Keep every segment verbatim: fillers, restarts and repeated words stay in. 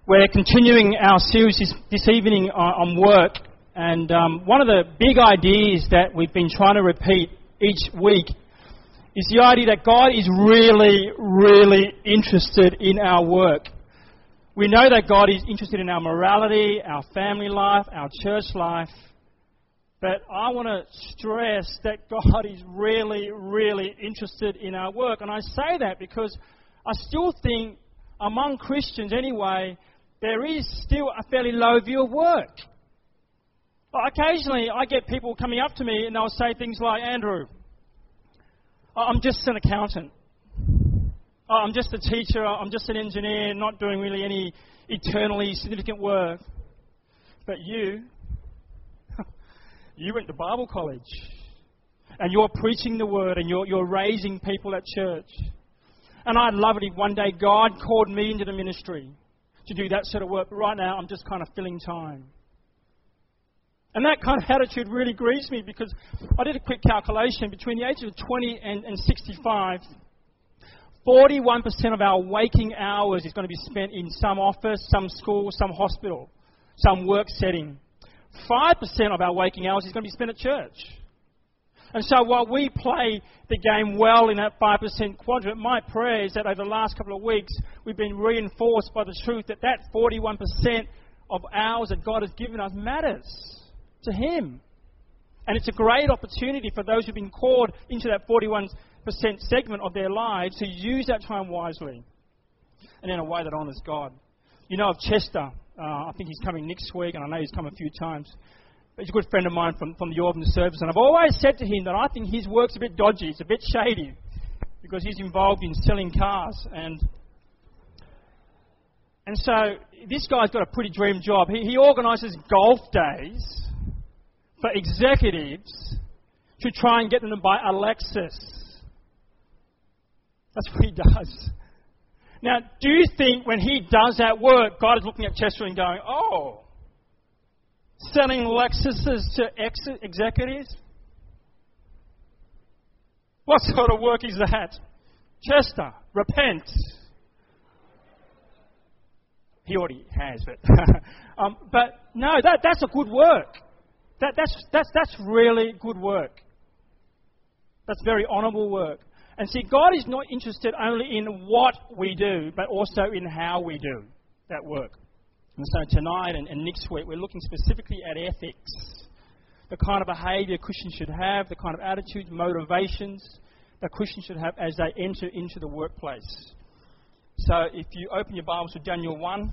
We're continuing our series this, this evening on, on work, and um, one of the big ideas that we've been trying to repeat each week is the idea that God is really, really interested in our work. We know that God is interested in our morality, our family life, our church life, but I want to stress that God is really, really interested in our work. And I say that because I still think among Christians anyway, there is still a fairly low view of work. Occasionally, I get people coming up to me and they'll say things like, Andrew, I'm just an accountant. I'm just a teacher. I'm just an engineer, not doing really any eternally significant work. But you, you went to Bible college and you're preaching the word and you're, you're raising people at church. And I'd love it if one day God called me into the ministry to do that sort of work. But right now, I'm just kind of filling time. And that kind of attitude really grieves me because I did a quick calculation. Between the ages of twenty and, and sixty-five, forty-one percent of our waking hours is going to be spent in some office, some school, some hospital, some work setting. five percent of our waking hours is going to be spent at church. And so while we play the game well in that five percent quadrant, my prayer is that over the last couple of weeks, we've been reinforced by the truth that that forty-one percent of hours that God has given us matters to Him. And it's a great opportunity for those who've been called into that forty-one percent segment of their lives to use that time wisely and in a way that honours God. You know of Chester. Uh, I think he's coming next week, and I know he's come a few times. He's a good friend of mine from, from the Auburn service, and I've always said to him that I think his work's a bit dodgy, it's a bit shady, because he's involved in selling cars. And and so this guy's got a pretty dream job. He, he organises golf days for executives to try and get them to buy a Lexus. That's what he does. Now, do you think when he does that work, God is looking at Chester and going, oh, selling Lexuses to ex- executives? What sort of work is that? Chester, repent. He already has, but um, but no, that that's a good work. That that's that's that's really good work. That's very honourable work. And see, God is not interested only in what we do, but also in how we do that work. And so tonight and, and next week, we're looking specifically at ethics, the kind of behaviour Christians should have, the kind of attitudes, motivations that Christians should have as they enter into the workplace. So if you open your Bibles to Daniel one,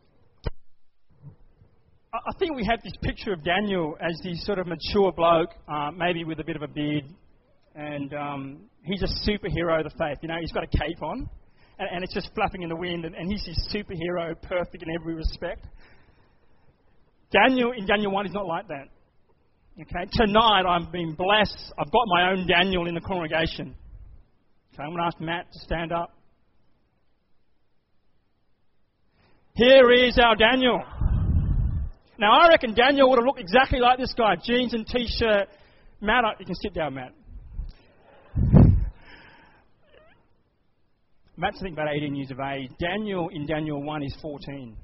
I think we have this picture of Daniel as this sort of mature bloke, uh, maybe with a bit of a beard, and um, he's a superhero of the faith. You know, he's got a cape on. And, and it's just flapping in the wind, and, and he's this superhero, perfect in every respect. Daniel, in Daniel one, is not like that. Okay, tonight I've been blessed. I've got my own Daniel in the congregation. Okay, I'm going to ask Matt to stand up. Here is our Daniel. Now, I reckon Daniel would have looked exactly like this guy, jeans and T-shirt. Matt, you can sit down, Matt. Matt's, I think, about eighteen years of age. Daniel, in Daniel one, is fourteen.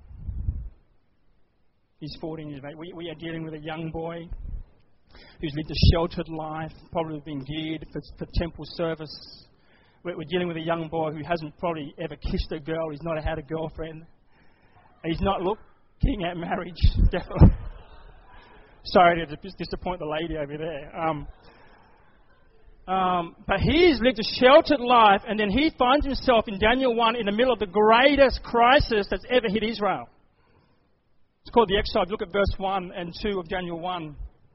He's fourteen years of age. We, we are dealing with a young boy who's lived a sheltered life, probably been geared for, for temple service. We're, we're dealing with a young boy who hasn't probably ever kissed a girl. He's not had a girlfriend. He's not looking at marriage, definitely. Sorry to disappoint the lady over there. Um, Um, but he's lived a sheltered life, and then he finds himself in Daniel one in the middle of the greatest crisis that's ever hit Israel. It's called the exile. Look at verse one and two of Daniel one.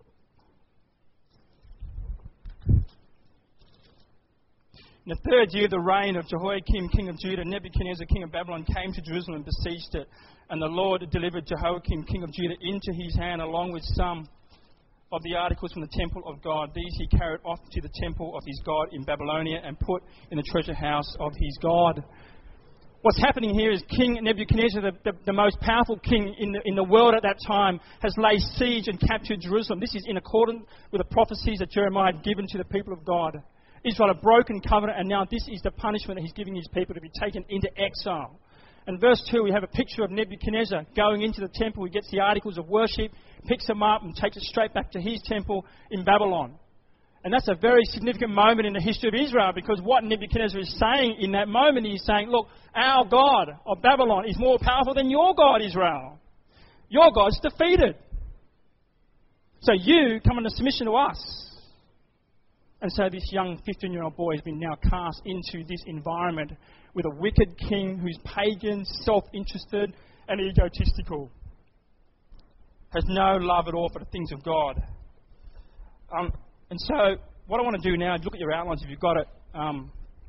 In the third year of the reign of Jehoiakim, king of Judah, Nebuchadnezzar, king of Babylon, came to Jerusalem and besieged it. And the Lord delivered Jehoiakim, king of Judah, into his hand, along with some of the articles from the temple of God. These he carried off to the temple of his God in Babylonia and put in the treasure house of his God. What's happening here is King Nebuchadnezzar, the, the, the most powerful king in the, in the world at that time, has laid siege and captured Jerusalem. This is in accordance with the prophecies that Jeremiah had given to the people of God. Israel had broken covenant, and now this is the punishment that he's giving his people, to be taken into exile. And verse two, we have a picture of Nebuchadnezzar going into the temple. He gets the articles of worship, picks them up and takes it straight back to his temple in Babylon. And that's a very significant moment in the history of Israel, because what Nebuchadnezzar is saying in that moment, he's saying, look, our God of Babylon is more powerful than your God, Israel. Your God's defeated. So you come under submission to us. And so this young fifteen-year-old boy has been now cast into this environment with a wicked king who's pagan, self-interested and egotistical. Has no love at all for the things of God. Um, and so what I want to do now is look at your outlines if you've got it. Um,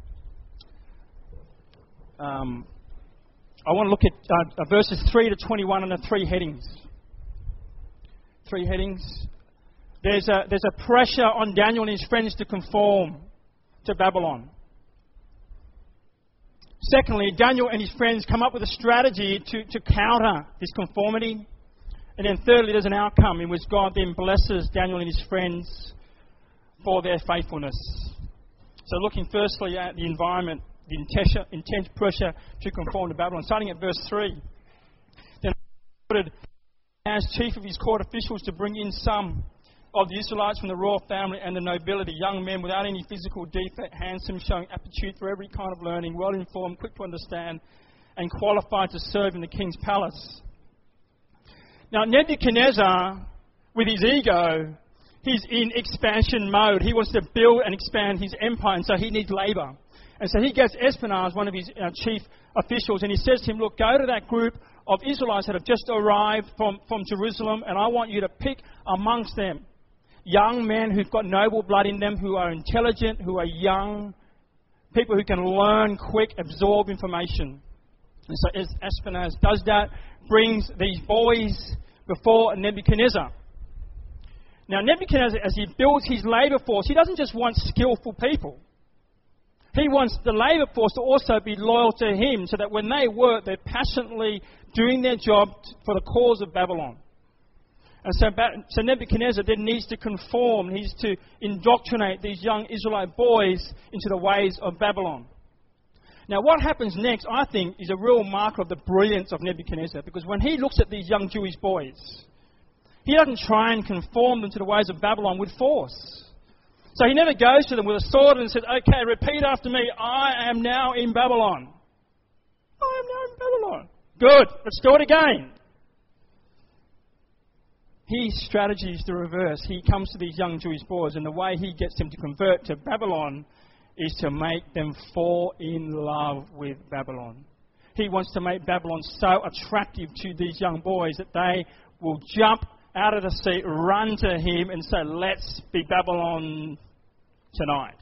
um, I want to look at uh, verses three to twenty-one and the three headings. Three headings. There's a, there's a pressure on Daniel and his friends to conform to Babylon. Secondly, Daniel and his friends come up with a strategy to, to counter this conformity. And then thirdly, there's an outcome in which God then blesses Daniel and his friends for their faithfulness. So looking firstly at the environment, the intense, intense pressure to conform to Babylon. Starting at verse three. Then he ordered as chief of his court officials to bring in some of the Israelites from the royal family and the nobility, young men without any physical defect, handsome, showing aptitude for every kind of learning, well-informed, quick to understand, and qualified to serve in the king's palace. Now, Nebuchadnezzar, with his ego, he's in expansion mode. He wants to build and expand his empire, and so he needs labour. And so he gets Ashpenaz, one of his uh, chief officials, and he says to him, look, go to that group of Israelites that have just arrived from, from Jerusalem, and I want you to pick amongst them young men who've got noble blood in them, who are intelligent, who are young, people who can learn quick, absorb information. And so as Ashpenaz does that, brings these boys before Nebuchadnezzar. Now Nebuchadnezzar, as he builds his labour force, he doesn't just want skillful people. He wants the labour force to also be loyal to him, so that when they work, they're passionately doing their job for the cause of Babylon. And so, so Nebuchadnezzar then needs to conform, needs to indoctrinate these young Israelite boys into the ways of Babylon. Now what happens next, I think, is a real marker of the brilliance of Nebuchadnezzar, because when he looks at these young Jewish boys, he doesn't try and conform them to the ways of Babylon with force. So he never goes to them with a sword and says, okay, repeat after me, I am now in Babylon. I am now in Babylon. Good, let's do it again. His strategy is the reverse. He comes to these young Jewish boys, and the way he gets them to convert to Babylon is to make them fall in love with Babylon. He wants to make Babylon so attractive to these young boys that they will jump out of the seat, run to him and say, let's be Babylon tonight.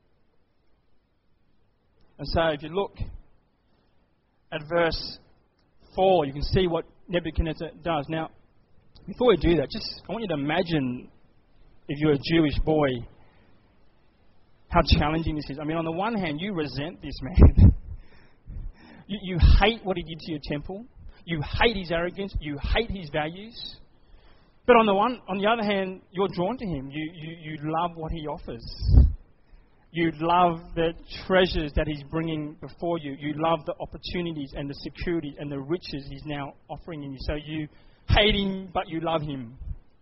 And so if you look at verse four, you can see what Nebuchadnezzar does. Now, before we do that, just I want you to imagine, if you're a Jewish boy, how challenging this is. I mean, on the one hand, you resent this man. you, you hate what he did to your temple. You hate his arrogance. You hate his values. But on the one, on the other hand, you're drawn to him. You, you, you love what he offers. You love the treasures that he's bringing before you. You love the opportunities and the securities and the riches he's now offering you. So you hate him, but you love him.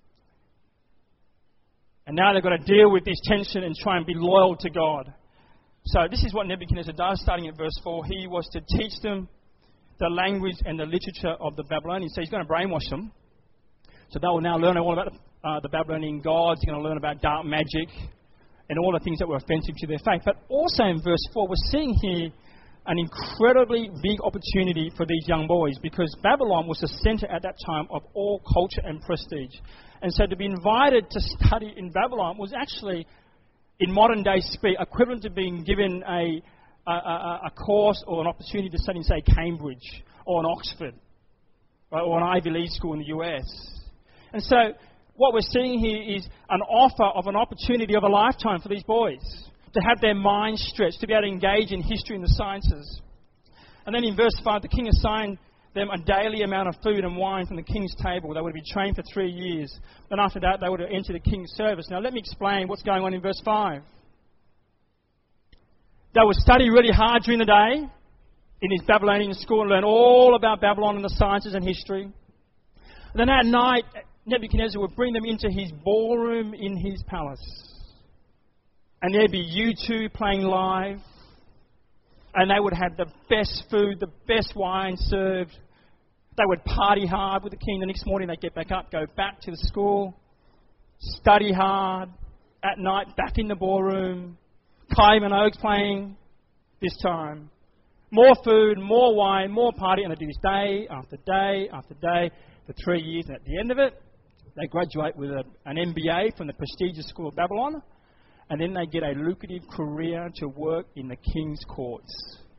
And now they've got to deal with this tension and try and be loyal to God. So this is what Nebuchadnezzar does, starting at verse four. He was to teach them the language and the literature of the Babylonians. So he's going to brainwash them. So they will now learn all about uh, the Babylonian gods. They're going to learn about dark magic and all the things that were offensive to their faith. But also in verse four, we're seeing here an incredibly big opportunity for these young boys, because Babylon was the centre at that time of all culture and prestige. And so to be invited to study in Babylon was actually, in modern day speak, equivalent to being given a, a, a, a course or an opportunity to study in, say, Cambridge or in Oxford, right, or an Ivy League school in the U S. And so what we're seeing here is an offer of an opportunity of a lifetime for these boys, to have their minds stretched, to be able to engage in history and the sciences. And then in verse five, the king assigned them a daily amount of food and wine from the king's table. They would be trained for three years. Then after that, they would enter the king's service. Now let me explain what's going on in verse five. They would study really hard during the day. in his Babylonian school and learn all about Babylon and the sciences and history. And then at night, Nebuchadnezzar would bring them into his ballroom in his palace. And there'd be U two playing live. And they would have the best food, the best wine served. They would party hard with the king. The next morning they'd get back up, go back to the school, study hard. At night, back in the ballroom. Kylie Minogue's playing this time. More food, more wine, more party. And they do this day after day after day for three years. And at the end of it, they graduate with a, an M B A from the prestigious school of Babylon. And then they get a lucrative career to work in the king's courts.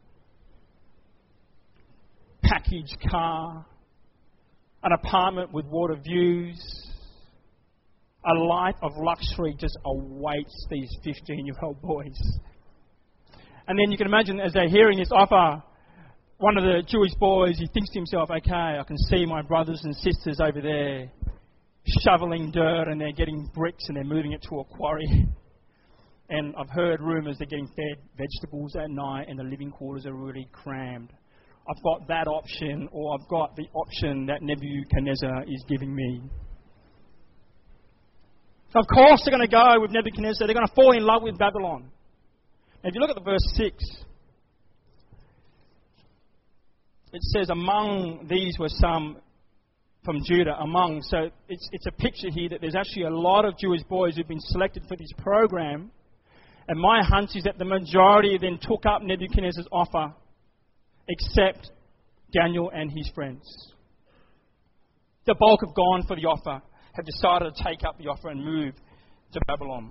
Package car, an apartment with water views. A life of luxury just awaits these fifteen-year-old boys. And then you can imagine as they're hearing this offer, one of the Jewish boys, he thinks to himself, okay, I can see my brothers and sisters over there shoveling dirt and they're getting bricks and they're moving it to a quarry. And I've heard rumours they're getting fed vegetables at night and the living quarters are really crammed. I've got that option, or I've got the option that Nebuchadnezzar is giving me. Of course they're going to go with Nebuchadnezzar. They're going to fall in love with Babylon. Now, if you look at the verse six, it says, among these were some from Judah, among. So it's, it's a picture here that there's actually a lot of Jewish boys who've been selected for this program. And my hunch is that the majority then took up Nebuchadnezzar's offer, except Daniel and his friends. The bulk have gone for the offer, have decided to take up the offer and move to Babylon.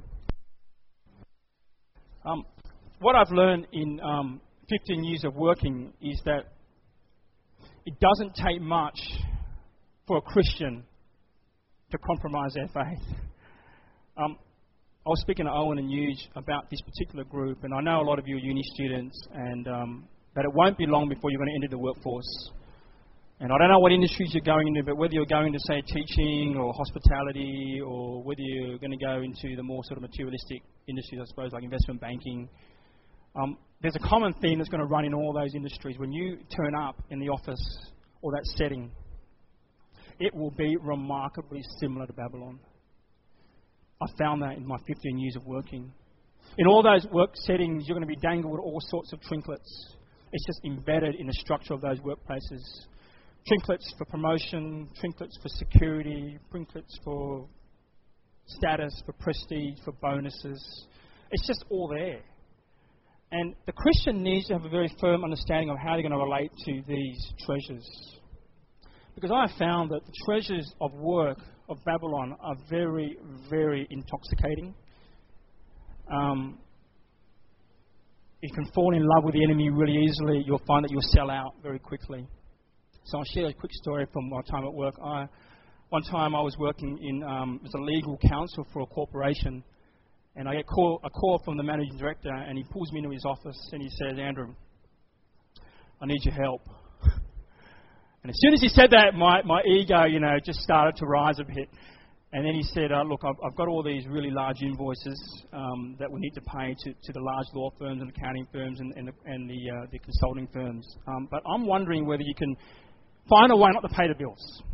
Um, what I've learned in um, fifteen years of working is that it doesn't take much for a Christian to compromise their faith. Um, I was speaking to Owen and Huge about this particular group, and I know a lot of you are uni students, and um, that it won't be long before you're going to enter the workforce. And I don't know what industries you're going into, but whether you're going to, say, teaching or hospitality, or whether you're going to go into the more sort of materialistic industries, I suppose, like investment banking, um, there's a common theme that's going to run in all those industries. When you turn up in the office or that setting, it will be remarkably similar to Babylon. I found that in my fifteen years of working. In all those work settings, you're going to be dangled with all sorts of trinkets. It's just embedded in the structure of those workplaces. Trinkets for promotion, trinkets for security, trinkets for status, for prestige, for bonuses. It's just all there. And the Christian needs to have a very firm understanding of how they're going to relate to these treasures. Because I have found that the treasures of work of Babylon are very, very intoxicating. Um, you can fall in love with the enemy really easily. You'll find that you'll sell out very quickly. So I'll share a quick story from my time at work. I, one time I was working in um, as a legal counsel for a corporation, and I get call, a call from the managing director, and he pulls me into his office and he says, Andrew, I need your help. And as soon as he said that, my, my ego, you know, just started to rise a bit. And then he said, uh, look, I've, I've got all these really large invoices um, that we need to pay to, to the large law firms and accounting firms and, and the, and the, uh, the consulting firms. Um, but I'm wondering whether you can find a way not to pay the bills.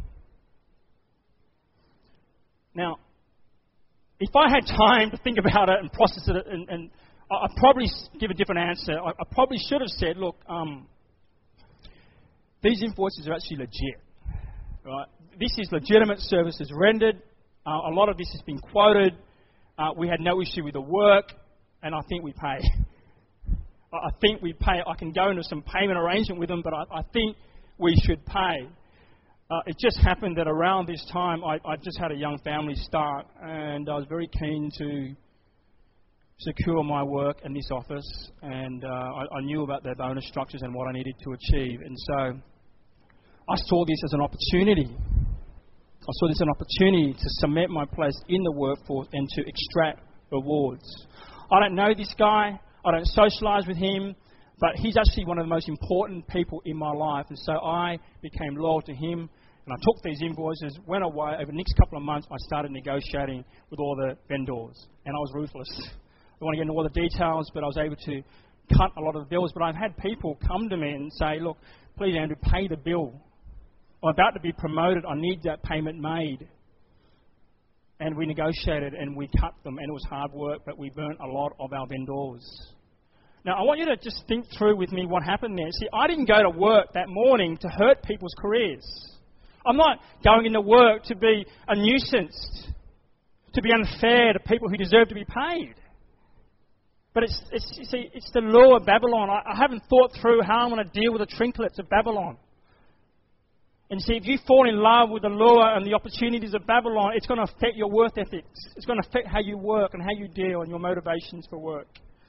Now, if I had time to think about it and process it, and, and I'd probably give a different answer. I, I probably should have said, look, um, these invoices are actually legit. Right? This is legitimate services rendered. Uh, a lot of this has been quoted. Uh, we had no issue with the work, and I think we pay. I think we pay. I can go into some payment arrangement with them, but I, I think we should pay. Uh, it just happened that around this time, I, I just had a young family start, and I was very keen to secure my work in this office, and uh, I, I knew about their bonus structures and what I needed to achieve. And so I saw this as an opportunity. I saw this as an opportunity to cement my place in the workforce and to extract rewards. I don't know this guy. I don't socialise with him. But he's actually one of the most important people in my life. And so I became loyal to him. And I took these invoices, went away. Over the next couple of months, I started negotiating with all the vendors. And I was ruthless. I don't want to get into all the details, but I was able to cut a lot of the bills, but I've had people come to me and say, look, please, Andrew, pay the bill. I'm about to be promoted. I need that payment made. And we negotiated and we cut them, and it was hard work, but we burnt a lot of our vendors. Now, I want you to just think through with me what happened there. See, I didn't go to work that morning to hurt people's careers. I'm not going into work to be a nuisance, to be unfair to people who deserve to be paid. But it's, it's you see, it's the lure of Babylon. I, I haven't thought through how I'm going to deal with the trinkets of Babylon. And see, if you fall in love with the lure and the opportunities of Babylon, it's going to affect your work ethics. It's going to affect how you work and how you deal and your motivations for work.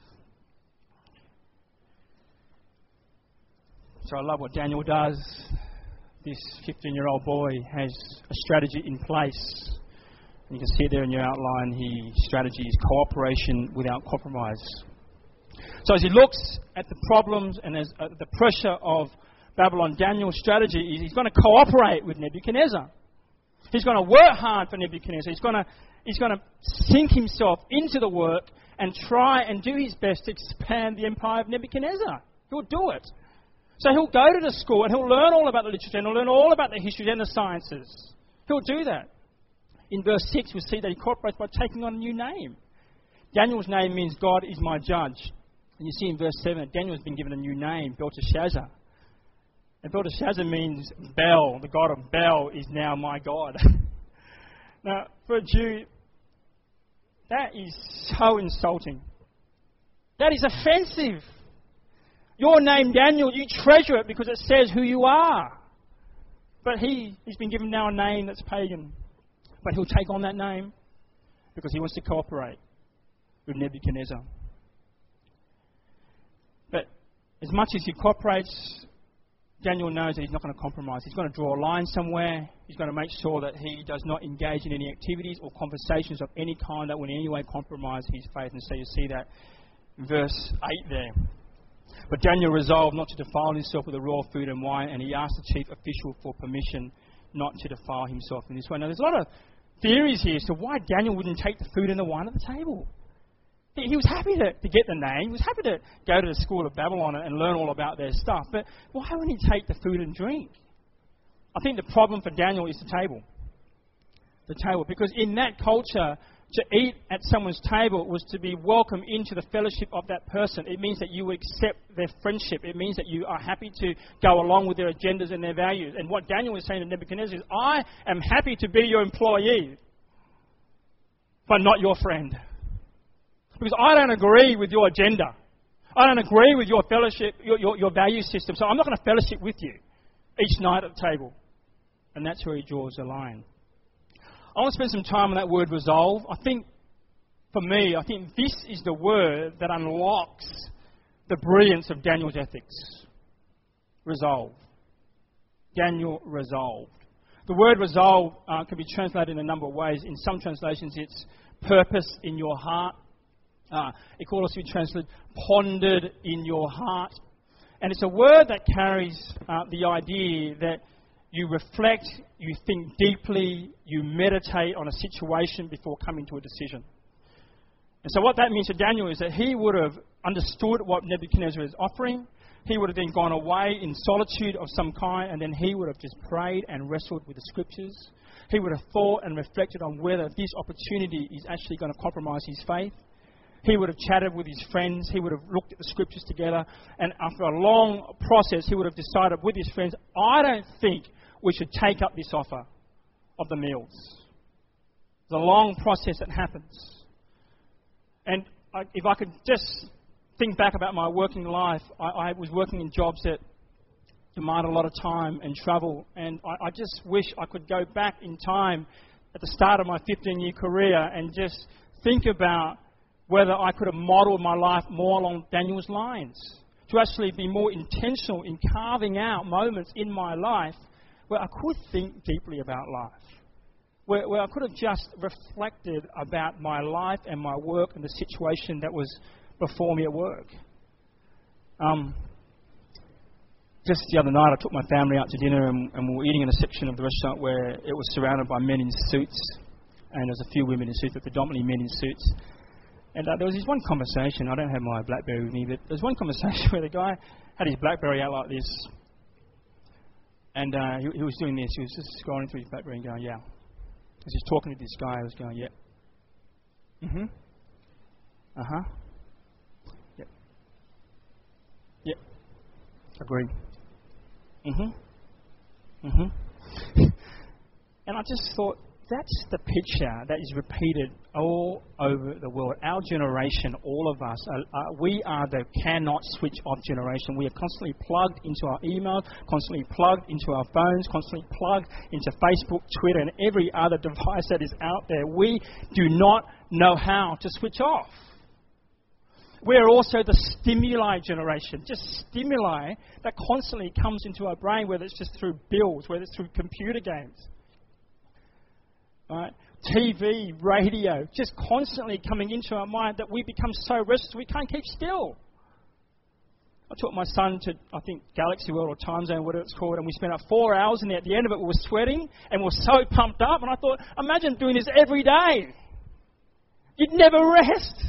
So I love what Daniel does. This fifteen-year-old boy has a strategy in place. And you can see there in your outline, his strategy is cooperation without compromise. So as he looks at the problems and as uh, the pressure of Babylon, Daniel's strategy is he's going to cooperate with Nebuchadnezzar. He's going to work hard for Nebuchadnezzar. He's going to, he's going to sink himself into the work and try and do his best to expand the empire of Nebuchadnezzar. He'll do it. So he'll go to the school and he'll learn all about the literature and he'll learn all about the history and the sciences. He'll do that. In verse six, we see that he cooperates by taking on a new name. Daniel's name means God is my judge. And you see in verse seven that Daniel has been given a new name, Belteshazzar. And Belteshazzar means Bel, the God of Bel is now my God. Now, for a Jew, that is so insulting. That is offensive. Your name, Daniel, you treasure it because it says who you are. But he, he's been given now a name that's pagan. But he'll take on that name because he wants to cooperate with Nebuchadnezzar. But as much as he cooperates, Daniel knows that he's not going to compromise. He's going to draw a line somewhere. He's going to make sure that he does not engage in any activities or conversations of any kind that will in any way compromise his faith. And so you see that in verse eight there. But Daniel resolved not to defile himself with the raw food and wine, and he asked the chief official for permission not to defile himself in this way. Now, there's a lot of theories here as to why Daniel wouldn't take the food and the wine at the table. He, he was happy to, to get the name. He was happy to go to the school of Babylon and, and learn all about their stuff. But why wouldn't he take the food and drink? I think the problem for Daniel is the table. The table. Because in that culture, to eat at someone's table was to be welcomed into the fellowship of that person. It means that you accept their friendship. It means that you are happy to go along with their agendas and their values. And what Daniel is saying to Nebuchadnezzar is, I am happy to be your employee, but not your friend. Because I don't agree with your agenda. I don't agree with your fellowship, your, your, your value system. So I'm not going to fellowship with you each night at the table. And that's where he draws the line. I want to spend some time on that word resolve. I think, for me, I think this is the word that unlocks the brilliance of Daniel's ethics. Resolve. Daniel resolved. The word resolve uh, can be translated in a number of ways. In some translations, it's purpose in your heart. Uh, it could also be translated pondered in your heart. And it's a word that carries uh, the idea that you reflect, you think deeply, you meditate on a situation before coming to a decision. And so what that means to Daniel is that he would have understood what Nebuchadnezzar is offering. He would have then gone away in solitude of some kind, and then he would have just prayed and wrestled with the scriptures. He would have thought and reflected on whether this opportunity is actually going to compromise his faith. He would have chatted with his friends. He would have looked at the scriptures together. And after a long process, he would have decided with his friends, I don't think we should take up this offer of the meals. It's a long process that happens. And I, if I could just think back about my working life, I, I was working in jobs that demand a lot of time and travel. And I, I just wish I could go back in time at the start of my fifteen-year career and just think about whether I could have modelled my life more along Daniel's lines, to actually be more intentional in carving out moments in my life where I could think deeply about life, where, where I could have just reflected about my life and my work and the situation that was before me at work. Um, just the other night, I took my family out to dinner, and, and we were eating in a section of the restaurant where it was surrounded by men in suits, and there was a few women in suits, but predominantly men in suits. And uh, there was this one conversation, I don't have my BlackBerry with me, but there was one conversation where the guy had his BlackBerry out like this. And uh, he, he was doing this, he was just scrolling through his BlackBerry and going, yeah. As he's talking to this guy, he was going, yeah. Mm-hmm. Uh-huh. Yep. Yep. Agree. Mm-hmm. Mm-hmm. And I just thought, that's the picture that is repeated all over the world. Our generation, all of us, are, uh, we are the cannot switch off generation. We are constantly plugged into our emails, constantly plugged into our phones, constantly plugged into Facebook, Twitter, and every other device that is out there. We do not know how to switch off. We are also the stimuli generation, just stimuli that constantly comes into our brain, whether it's just through bills, whether it's through computer games. Right? T V, radio, just constantly coming into our mind that we become so restless we can't keep still. I took my son to, I think, Galaxy World or Time Zone, whatever it's called, and we spent about four hours in there. At the end of it, we were sweating and we were so pumped up. And I thought, imagine doing this every day. You'd never rest.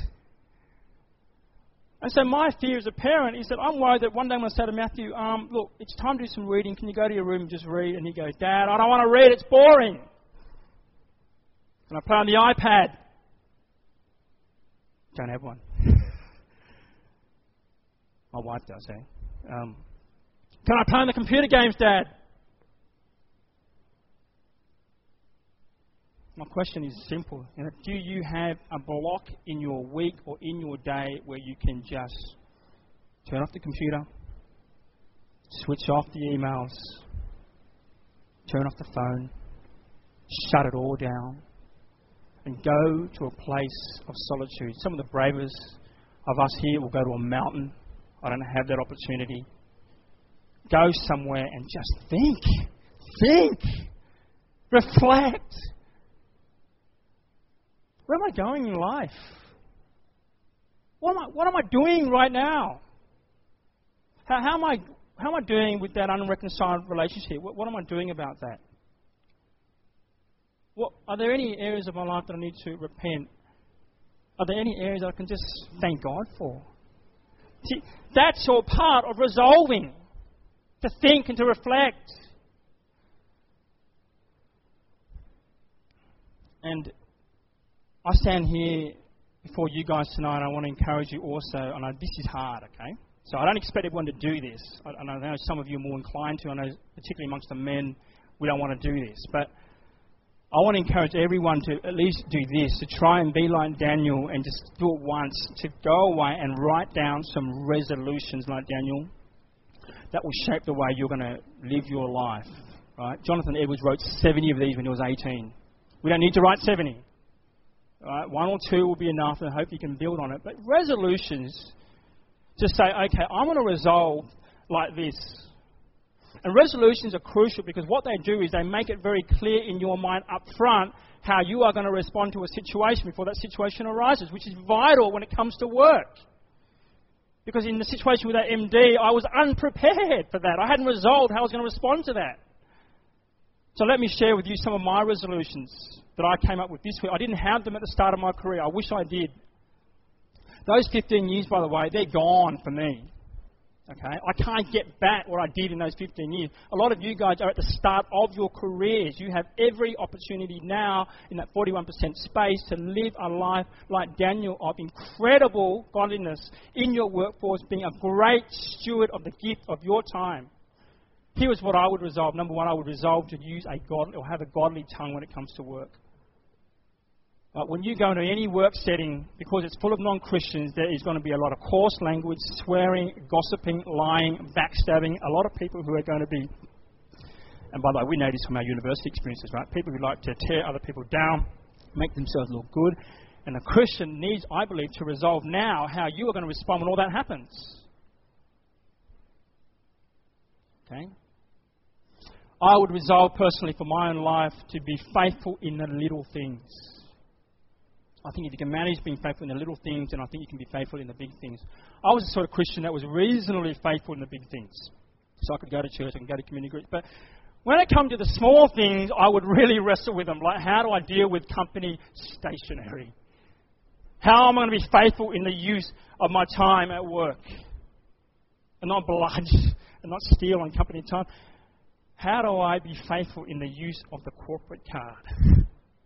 And so my fear as a parent is that I'm worried that one day I'm going to say to Matthew, um, look, it's time to do some reading. Can you go to your room and just read? And he goes, Dad, I don't want to read. It's boring. And I play on the iPad. Don't have one. My wife does, eh? Um, can I play on the computer games, Dad? My question is simple. You know, do you have a block in your week or in your day where you can just turn off the computer, switch off the emails, turn off the phone, shut it all down, and go to a place of solitude? Some of the bravest of us here will go to a mountain. I don't have that opportunity. Go somewhere and just think. Think. Reflect. Where am I going in life? What am I, what am I doing right now? How, how, am I, how am I doing with that unreconciled relationship? What, what am I doing about that? What, are there any areas of my life that I need to repent? Are there any areas that I can just thank God for? See, that's all part of resolving, to think and to reflect. And I stand here before you guys tonight, and I want to encourage you also. I know this is hard, okay? So I don't expect everyone to do this. I, I know some of you are more inclined to. I know particularly amongst the men, we don't want to do this. But I want to encourage everyone to at least do this, to try and be like Daniel and just do it once, to go away and write down some resolutions like Daniel that will shape the way you're going to live your life. Right? Jonathan Edwards wrote seventy of these when he was eighteen. We don't need to write seventy. Right? One or two will be enough, and I hope you can build on it. But resolutions, to say, okay, I'm going to resolve like this. And resolutions are crucial because what they do is they make it very clear in your mind up front how you are going to respond to a situation before that situation arises, which is vital when it comes to work. Because in the situation with that M D, I was unprepared for that. I hadn't resolved how I was going to respond to that. So let me share with you some of my resolutions that I came up with this week. I didn't have them at the start of my career. I wish I did. Those fifteen years, by the way, they're gone for me. Okay, I can't get back what I did in those fifteen years. A lot of you guys are at the start of your careers. You have every opportunity now in that forty-one percent space to live a life like Daniel of incredible godliness in your workforce, being a great steward of the gift of your time. Here is what I would resolve. Number one, I would resolve to use a god or have a godly tongue when it comes to work. Uh, when you go into any work setting, because it's full of non-Christians, there is going to be a lot of coarse language, swearing, gossiping, lying, backstabbing, a lot of people who are going to be, and by the way, we know this from our university experiences, right? People who like to tear other people down, make themselves look good. And a Christian needs, I believe, to resolve now how you are going to respond when all that happens. Okay? I would resolve personally for my own life to be faithful in the little things. I think if you can manage being faithful in the little things, then I think you can be faithful in the big things. I was the sort of Christian that was reasonably faithful in the big things. So I could go to church, I could go to community groups. But when it comes to the small things, I would really wrestle with them. Like, how do I deal with company stationery? How am I going to be faithful in the use of my time at work? And not bludge and not steal on company time. How do I be faithful in the use of the corporate card?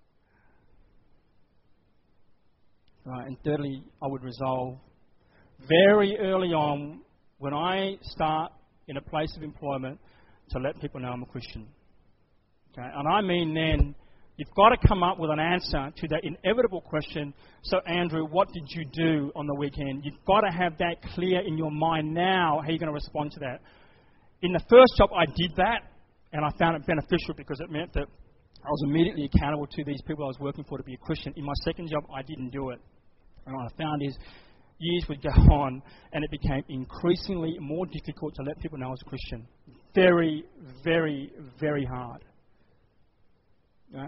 Right, and thirdly, I would resolve very early on when I start in a place of employment to let people know I'm a Christian. Okay? And I mean then, you've got to come up with an answer to that inevitable question. So, Andrew, what did you do on the weekend? You've got to have that clear in your mind now, how you're going to respond to that. In the first job, I did that, and I found it beneficial because it meant that I was immediately accountable to these people I was working for to be a Christian. In my second job, I didn't do it. And what I found is years would go on, and it became increasingly more difficult to let people know I was a Christian. Very, very, very hard. Right?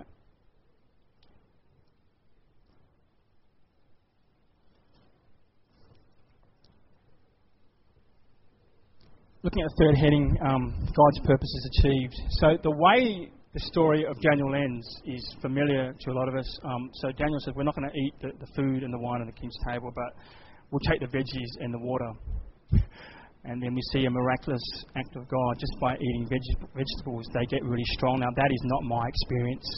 Looking at the third heading, um, God's purpose is achieved. So the way the story of Daniel ends is familiar to a lot of us. Um, so Daniel says, we're not going to eat the, the food and the wine on the king's table, but we'll take the veggies and the water. And then we see a miraculous act of God. Just by eating veg- vegetables, they get really strong. Now, that is not my experience.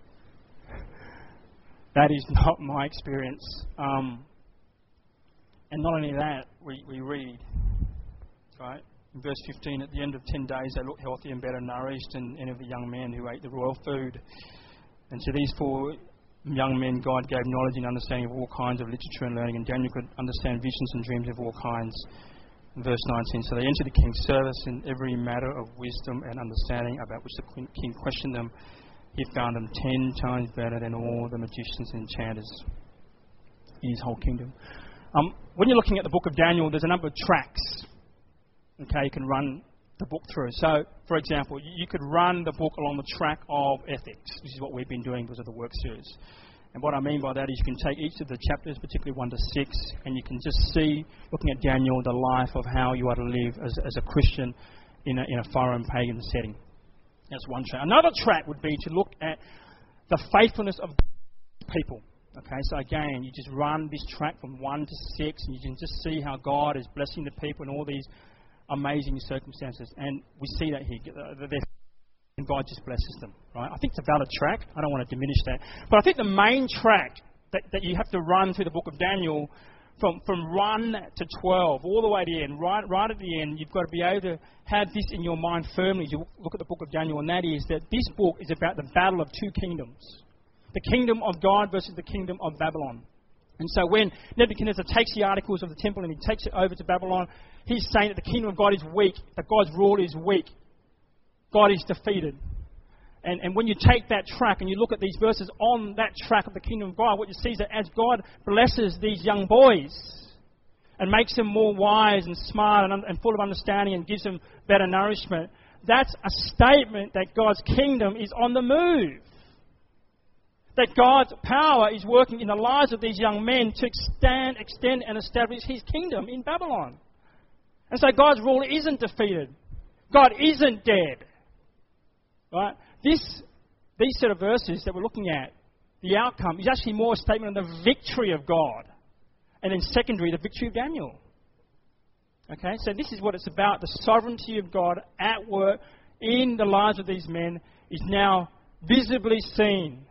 That is not my experience. Um, and not only that, we, we read, right? In verse fifteen, at the end of ten days, they looked healthy and better nourished, and any of the young men who ate the royal food. And to these four young men, God gave knowledge and understanding of all kinds of literature and learning, and Daniel could understand visions and dreams of all kinds. Verse nineteen, so they entered the king's service in every matter of wisdom and understanding about which the king questioned them. He found them ten times better than all the magicians and enchanters in his whole kingdom. Um, when you're looking at the book of Daniel, there's a number of tracks. Okay, you can run the book through. So, for example, you could run the book along the track of ethics. This is what we've been doing because of the work series. And what I mean by that is you can take each of the chapters, particularly one to six, and you can just see, looking at Daniel, the life of how you are to live as, as a Christian in a, in a foreign pagan setting. That's one track. Another track would be to look at the faithfulness of people. Okay, so again, you just run this track from one to six, and you can just see how God is blessing the people in all these amazing circumstances. And we see that here. And God just blesses them, right? I think it's a valid track. I don't want to diminish that. But I think the main track that, that you have to run through the book of Daniel, from, from one to twelve, all the way to the end, right, right at the end, you've got to be able to have this in your mind firmly as you look at the book of Daniel, and that is that this book is about the battle of two kingdoms. The kingdom of God versus the kingdom of Babylon. And so when Nebuchadnezzar takes the articles of the temple and he takes it over to Babylon, he's saying that the kingdom of God is weak, that God's rule is weak. God is defeated. And, and when you take that track and you look at these verses on that track of the kingdom of God, what you see is that as God blesses these young boys and makes them more wise and smart and, and full of understanding and gives them better nourishment, that's a statement that God's kingdom is on the move. That God's power is working in the lives of these young men to extend, extend and establish His kingdom in Babylon. And so God's rule isn't defeated. God isn't dead. Right? This, these set of verses that we're looking at, the outcome is actually more a statement of the victory of God. And then secondary, the victory of Daniel. Okay, so this is what it's about. The sovereignty of God at work in the lives of these men is now visibly seen.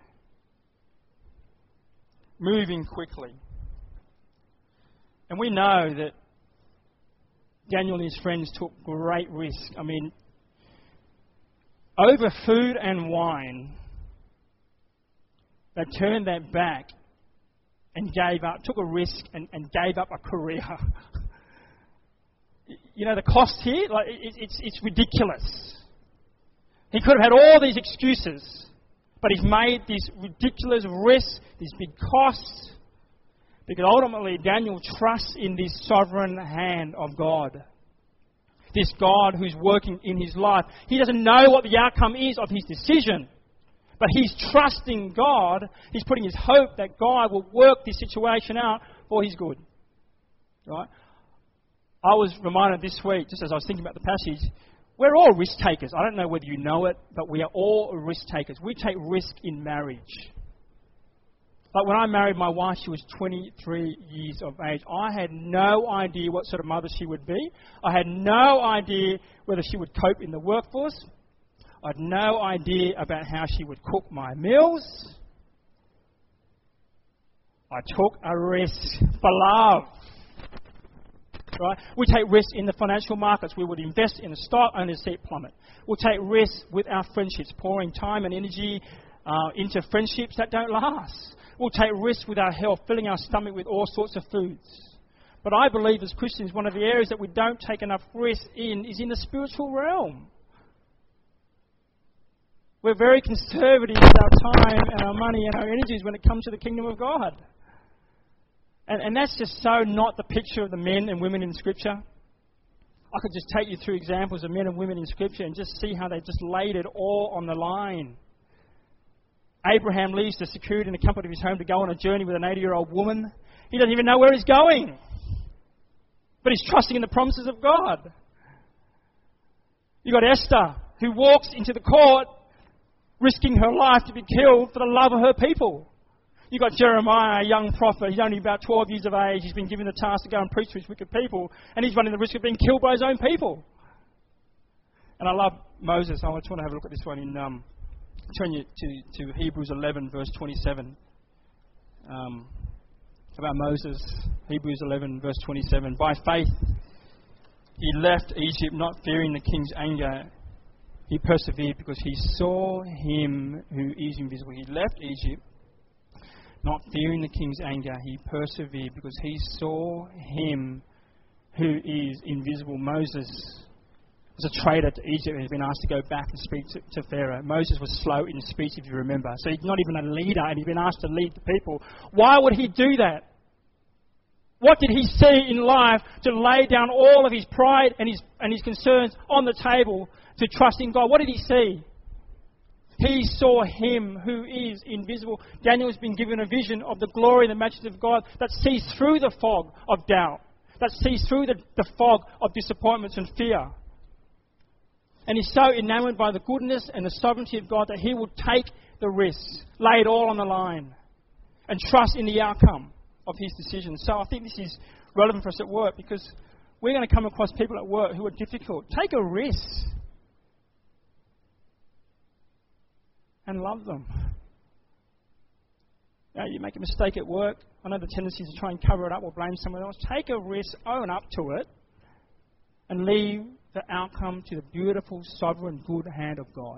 Moving quickly. And we know that Daniel and his friends took great risk. I mean, over food and wine, they turned their back and gave up, took a risk and, and gave up a career. You know, the cost here, like it, it's, it's ridiculous. He could have had all these excuses, but he's made these ridiculous risks, these big costs, because ultimately Daniel trusts in this sovereign hand of God. This God who's working in his life. He doesn't know what the outcome is of his decision, but he's trusting God. He's putting his hope that God will work this situation out for his good. Right? I was reminded this week, just as I was thinking about the passage, we're all risk takers. I don't know whether you know it, but we are all risk takers. We take risk in marriage. Like when I married my wife, she was twenty-three years of age. I had no idea what sort of mother she would be. I had no idea whether she would cope in the workforce. I had no idea about how she would cook my meals. I took a risk for love. Right? We take risks in the financial markets. We would invest in a stock only to see it plummet. We'll take risks with our friendships, pouring time and energy uh, into friendships that don't last. We'll take risks with our health, filling our stomach with all sorts of foods. But I believe as Christians, one of the areas that we don't take enough risk in is in the spiritual realm. We're very conservative with our time and our money and our energies when it comes to the kingdom of God. And, and that's just so not the picture of the men and women in Scripture. I could just take you through examples of men and women in Scripture and just see how they just laid it all on the line. Abraham leaves the security and the comfort of his home to go on a journey with an eighty-year-old woman. He doesn't even know where he's going. But he's trusting in the promises of God. You've got Esther, who walks into the court risking her life to be killed for the love of her people. You've got Jeremiah, a young prophet. He's only about twelve years of age. He's been given the task to go and preach to his wicked people. And he's running the risk of being killed by his own people. And I love Moses. I just want to have a look at this one in... Um, turn you to, to Hebrews eleven, verse twenty-seven. Um, about Moses. Hebrews eleven, verse twenty-seven. By faith, he left Egypt, not fearing the king's anger. He persevered because he saw him who is invisible. He left Egypt, not fearing the king's anger. He persevered because he saw him who is invisible. Moses was a traitor to Egypt and has been asked to go back and speak to, to Pharaoh. Moses was slow in speech, if you remember. So he's not even a leader and he's been asked to lead the people. Why would he do that? What did he see in life to lay down all of his pride and his, and his concerns on the table to trust in God? What did he see? He saw him who is invisible. Daniel has been given a vision of the glory and the majesty of God that sees through the fog of doubt, that sees through the, the fog of disappointments and fear. And he's so enamored by the goodness and the sovereignty of God that he will take the risks, lay it all on the line, and trust in the outcome of his decisions. So I think this is relevant for us at work because we're going to come across people at work who are difficult. Take a risk and love them. You know, you make a mistake at work. I know the tendency is to try and cover it up or blame someone else. Take a risk, own up to it, and leave the outcome to the beautiful, sovereign, good hand of God.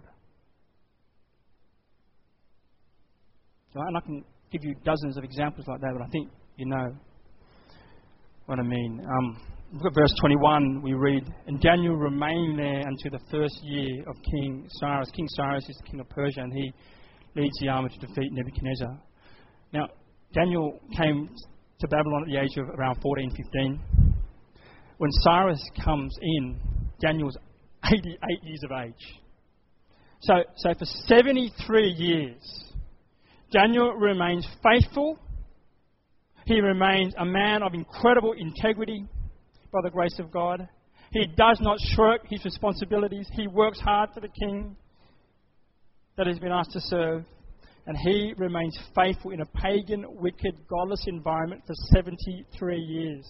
Right? And I can give you dozens of examples like that, but I think you know what I mean. Um, look at verse twenty-one, we read, and Daniel remained there until the first year of King Cyrus. King Cyrus is the king of Persia, and he leads the army to defeat Nebuchadnezzar. Now, Daniel came to Babylon at the age of around fourteen, fifteen. When Cyrus comes in, Daniel's eighty-eight years of age. So, so for seventy-three years, Daniel remains faithful. He remains a man of incredible integrity by the grace of God. He does not shirk his responsibilities. He works hard for the king that he's been asked to serve. And he remains faithful in a pagan, wicked, godless environment for seventy-three years.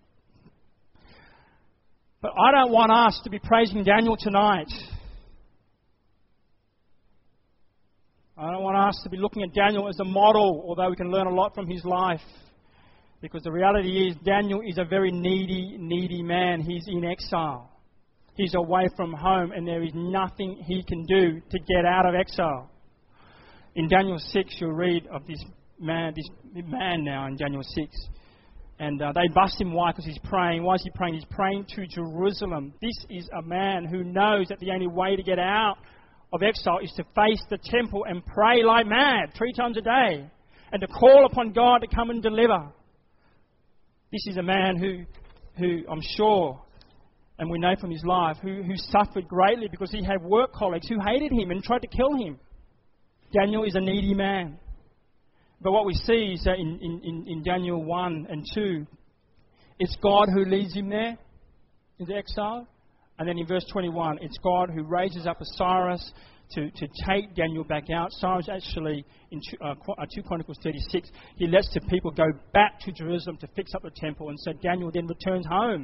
But I don't want us to be praising Daniel tonight. I don't want us to be looking at Daniel as a model, although we can learn a lot from his life. Because the reality is, Daniel is a very needy, needy man. He's in exile. He's away from home, and there is nothing he can do to get out of exile. In Daniel six, you'll read of this man, this man now in Daniel six. And uh, they bust him. Why? Because he's praying. Why is he praying? He's praying to Jerusalem. This is a man who knows that the only way to get out of exile is to face the temple and pray like mad three times a day and to call upon God to come and deliver. This is a man who, who I'm sure, and we know from his life, who, who suffered greatly because he had work colleagues who hated him and tried to kill him. Daniel is a needy man. But what we see is that in, in, in Daniel one and two, it's God who leads him there into exile. And then in verse twenty-one, it's God who raises up Cyrus to, to take Daniel back out. Cyrus actually, in two, uh, two Chronicles thirty-six, he lets the people go back to Jerusalem to fix up the temple. And so Daniel then returns home.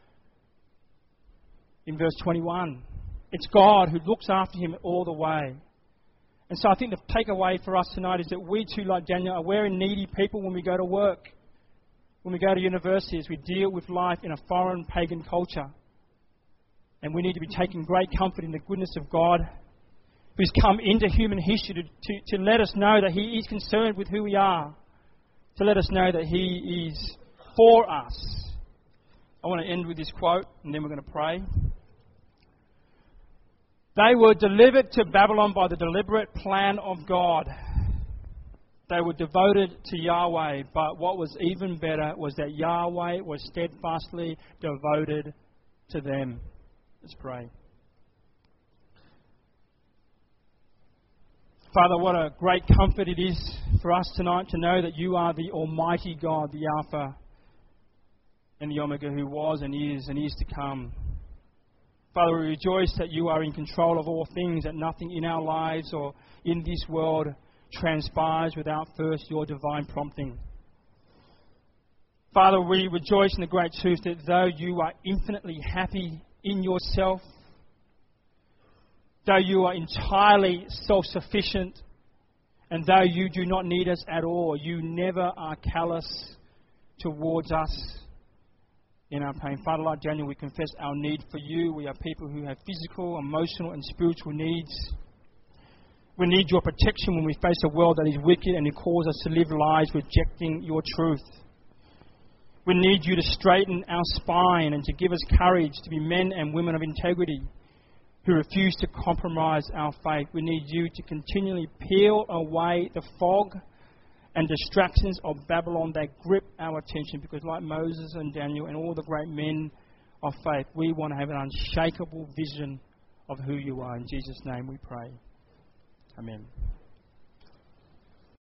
In verse twenty-one, it's God who looks after him all the way. And so I think the takeaway for us tonight is that we too, like Daniel, are we're needy people when we go to work. When we go to universities, we deal with life in a foreign pagan culture. And we need to be taking great comfort in the goodness of God, who's come into human history to, to, to let us know that He is concerned with who we are, to let us know that He is for us. I want to end with this quote, and then we're going to pray. They were delivered to Babylon by the deliberate plan of God. They were devoted to Yahweh, but what was even better was that Yahweh was steadfastly devoted to them. Let's pray. Father, what a great comfort it is for us tonight to know that You are the Almighty God, the Alpha and the Omega, who was and is and is to come. Father, we rejoice that You are in control of all things, that nothing in our lives or in this world transpires without first Your divine prompting. Father, we rejoice in the great truth that though You are infinitely happy in Yourself, though You are entirely self-sufficient, and though You do not need us at all, You never are callous towards us in our pain. Father, like Daniel, we confess our need for You. We are people who have physical, emotional and spiritual needs. We need Your protection when we face a world that is wicked and it calls us to live lives rejecting Your truth. We need You to straighten our spine and to give us courage to be men and women of integrity who refuse to compromise our faith. We need You to continually peel away the fog and distractions of Babylon that grip our attention, because like Moses and Daniel and all the great men of faith, we want to have an unshakable vision of who You are. In Jesus' name we pray. Amen.